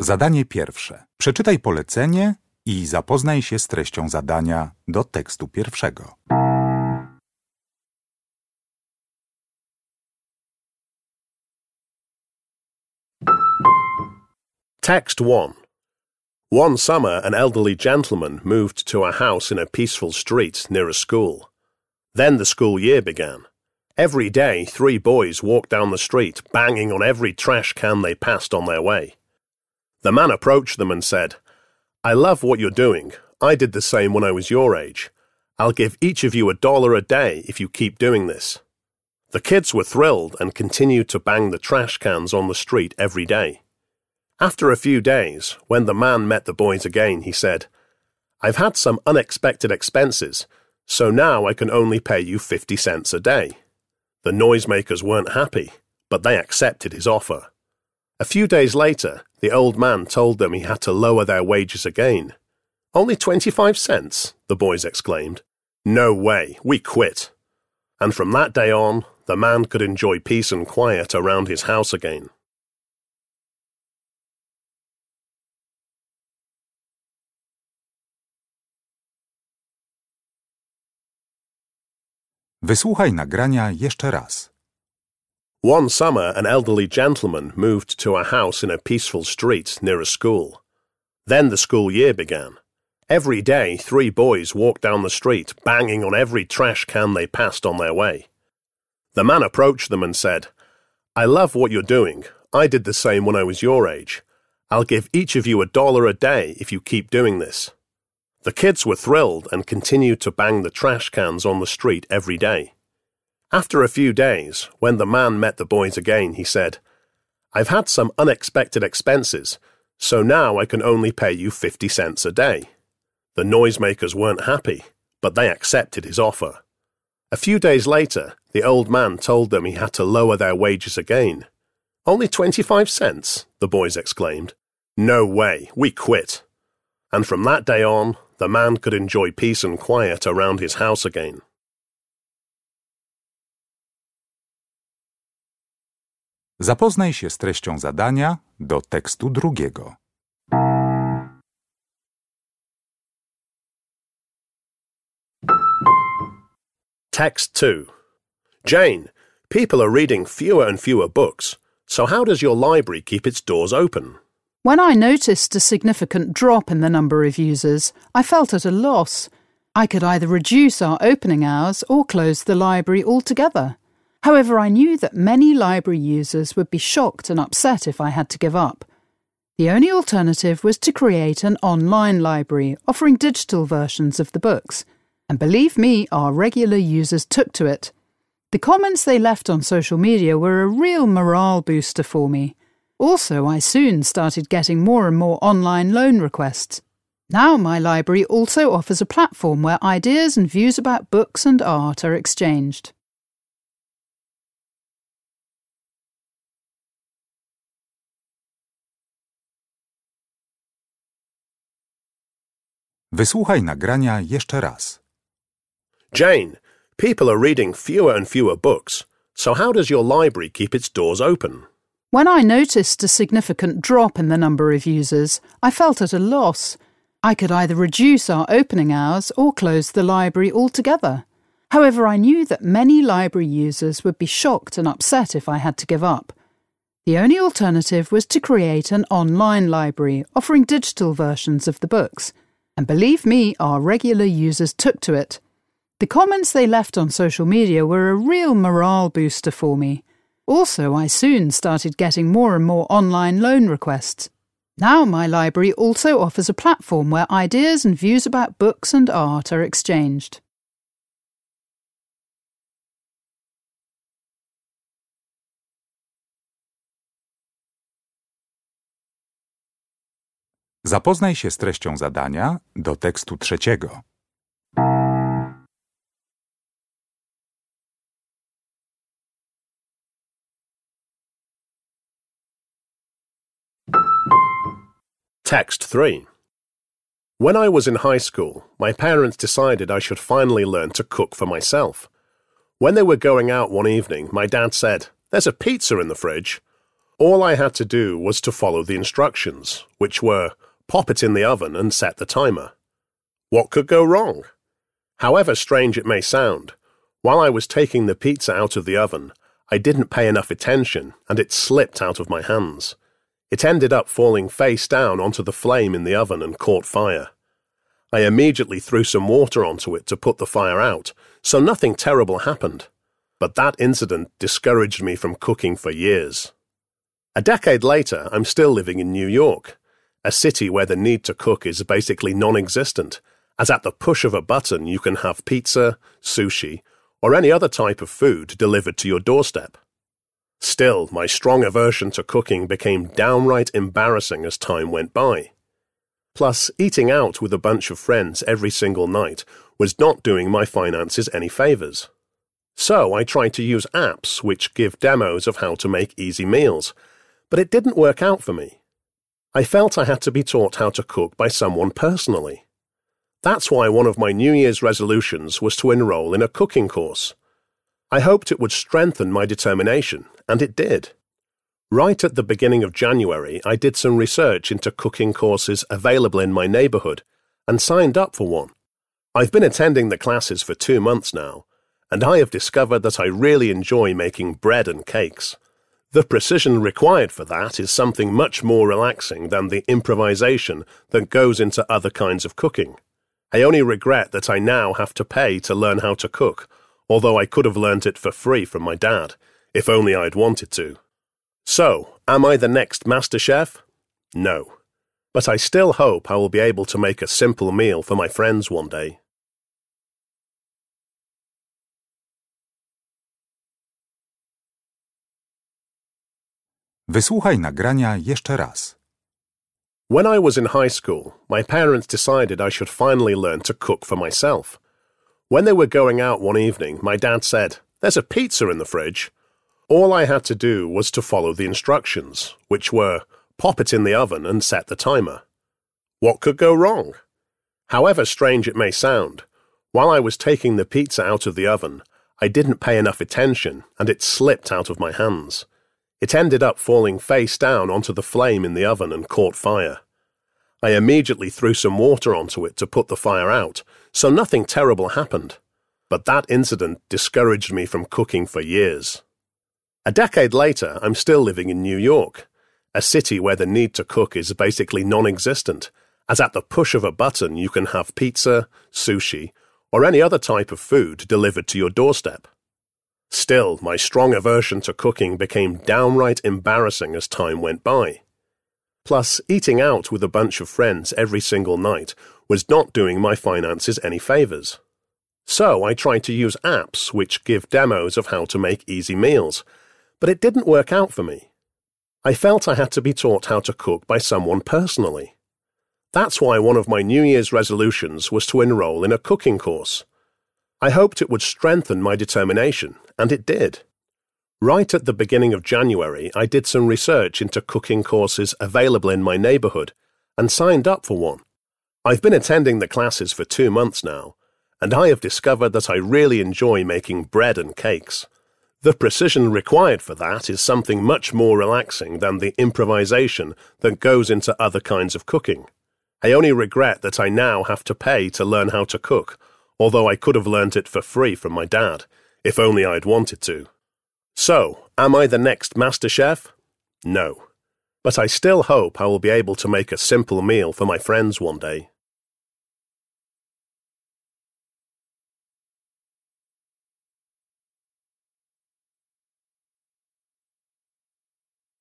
Zadanie pierwsze. Przeczytaj polecenie i zapoznaj się z treścią zadania do tekstu pierwszego. Text 1. One summer, an elderly gentleman moved to a house in a peaceful street near a school. Then the school year began. Every day, 3 boys walked down the street, banging on every trash can they passed on their way. The man approached them and said, "I love what you're doing. I did the same when I was your age. I'll give each of you $1 a day if you keep doing this." The kids were thrilled and continued to bang the trash cans on the street every day. After a few days, when the man met the boys again, he said, "I've had some unexpected expenses, so now I can only pay you 50 cents a day." The noisemakers weren't happy, but they accepted his offer. A few days later, the old man told them he had to lower their wages again. "Only 25 cents, the boys exclaimed. "No way, we quit." And from that day on, the man could enjoy peace and quiet around his house again. Wysłuchaj nagrania jeszcze raz. One summer, an elderly gentleman moved to a house in a peaceful street near a school. Then the school year began. Every day, 3 boys walked down the street, banging on every trash can they passed on their way. The man approached them and said, "I love what you're doing. I did the same when I was your age. I'll give each of you $1 a day if you keep doing this." The kids were thrilled and continued to bang the trash cans on the street every day. After a few days, when the man met the boys again, he said, "I've had some unexpected expenses, so now I can only pay you 50 cents a day." The noisemakers weren't happy, but they accepted his offer. A few days later, the old man told them he had to lower their wages again. "Only 25 cents, the boys exclaimed. "No way, we quit." And from that day on, the man could enjoy peace and quiet around his house again. Zapoznaj się z treścią zadania do tekstu drugiego. Text 2. Jane, people are reading fewer and fewer books, so how does your library keep its doors open? When I noticed a significant drop in the number of users, I felt at a loss. I could either reduce our opening hours or close the library altogether. However, I knew that many library users would be shocked and upset if I had to give up. The only alternative was to create an online library offering digital versions of the books. And believe me, our regular users took to it. The comments they left on social media were a real morale booster for me. Also, I soon started getting more and more online loan requests. Now my library also offers a platform where ideas and views about books and art are exchanged. Wysłuchaj nagrania jeszcze raz. Jane, people are reading fewer and fewer books, so how does your library keep its doors open? When I noticed a significant drop in the number of users, I felt at a loss. I could either reduce our opening hours or close the library altogether. However, I knew that many library users would be shocked and upset if I had to give up. The only alternative was to create an online library offering digital versions of the books. And believe me, our regular users took to it. The comments they left on social media were a real morale booster for me. Also, I soon started getting more and more online loan requests. Now my library also offers a platform where ideas and views about books and art are exchanged. Zapoznaj się z treścią zadania do tekstu trzeciego. Text 3. When I was in high school, my parents decided I should finally learn to cook for myself. When they were going out one evening, my dad said, "There's a pizza in the fridge." All I had to do was to follow the instructions, which were pop it in the oven and set the timer. What could go wrong? However strange it may sound, while I was taking the pizza out of the oven, I didn't pay enough attention and it slipped out of my hands. It ended up falling face down onto the flame in the oven and caught fire. I immediately threw some water onto it to put the fire out, so nothing terrible happened. But that incident discouraged me from cooking for years. A decade later, I'm still living in New York, a city where the need to cook is basically non-existent, as at the push of a button you can have pizza, sushi, or any other type of food delivered to your doorstep. Still, my strong aversion to cooking became downright embarrassing as time went by. Plus, eating out with a bunch of friends every single night was not doing my finances any favors. So I tried to use apps which give demos of how to make easy meals, but it didn't work out for me. I felt I had to be taught how to cook by someone personally. That's why one of my New Year's resolutions was to enroll in a cooking course. I hoped it would strengthen my determination, and it did. Right at the beginning of January, I did some research into cooking courses available in my neighborhood and signed up for one. I've been attending the classes for 2 months now, and I have discovered that I really enjoy making bread and cakes. The precision required for that is something much more relaxing than the improvisation that goes into other kinds of cooking. I only regret that I now have to pay to learn how to cook, although I could have learnt it for free from my dad, if only I'd wanted to. So, am I the next master chef? No. But I still hope I will be able to make a simple meal for my friends one day. Wysłuchaj nagrania jeszcze raz. When I was in high school, my parents decided I should finally learn to cook for myself. When they were going out one evening, my dad said, "There's a pizza in the fridge." All I had to do was to follow the instructions, which were pop it in the oven and set the timer. What could go wrong? However strange it may sound, while I was taking the pizza out of the oven, I didn't pay enough attention and it slipped out of my hands. It ended up falling face down onto the flame in the oven and caught fire. I immediately threw some water onto it to put the fire out, so nothing terrible happened. But that incident discouraged me from cooking for years. A decade later, I'm still living in New York, a city where the need to cook is basically non-existent, as at the push of a button you can have pizza, sushi, or any other type of food delivered to your doorstep. Still, my strong aversion to cooking became downright embarrassing as time went by. Plus, eating out with a bunch of friends every single night was not doing my finances any favors. So I tried to use apps which give demos of how to make easy meals, but it didn't work out for me. I felt I had to be taught how to cook by someone personally. That's why one of my New Year's resolutions was to enroll in a cooking course. I hoped it would strengthen my determination, and it did. Right at the beginning of January, I did some research into cooking courses available in my neighborhood and signed up for one. I've been attending the classes for 2 months now, and I have discovered that I really enjoy making bread and cakes. The precision required for that is something much more relaxing than the improvisation that goes into other kinds of cooking. I only regret that I now have to pay to learn how to cook, although I could have learnt it for free from my dad, if only I'd wanted to. So, am I the next master chef? No. But I still hope I will be able to make a simple meal for my friends one day.